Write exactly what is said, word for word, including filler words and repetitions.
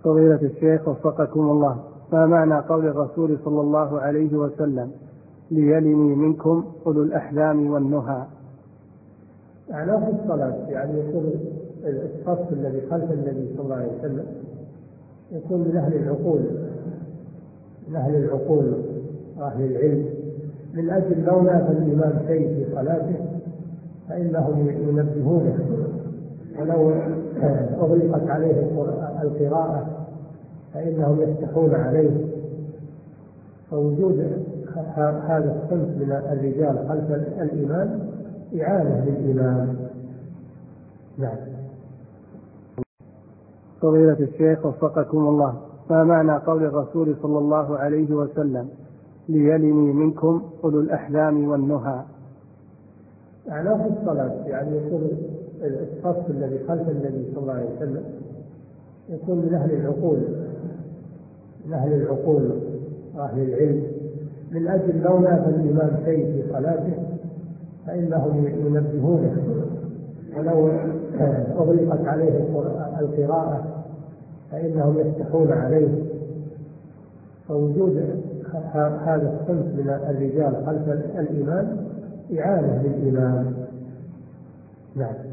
فضيلة الشيخ وفقكم الله، ما معنى قول الرسول صلى الله عليه وسلم: ليلني منكم أولو الأحلام والنهى؟ معناه في الصلاة يعني يكون الصف الذي خلف النبي صلى الله عليه وسلم يكون من أهل العقول، من أهل العقول وأهل العلم، من أجل لو نافى الإمام شيء في صلاته فإنهم ينبهونه، ولو أغلقت عليه القراءة فإنهم يفتحون عليه. فوجود هذا الصنف من الرجال خلف الإمام إعانة للإمام. نعم. فضيلة الشيخ وفقكم الله، ما معنى قول الرسول صلى الله عليه وسلم: ليلني منكم أولو الأحلام والنهى؟ معناه في الصلاة يعني يكون الصف الذي خلف النبي صلى الله عليه وسلم يكون من أهل العقول، من أهل العقول وأهل العلم، من أجل لو نافى الإمام شيء في صلاته فإنهم ينبهونه، ولو أغلقت عليه القراءة فإنهم يفتحون عليه. فوجود هذا الصنف من الرجال خلف الإمام إعانة للإمام. نعم.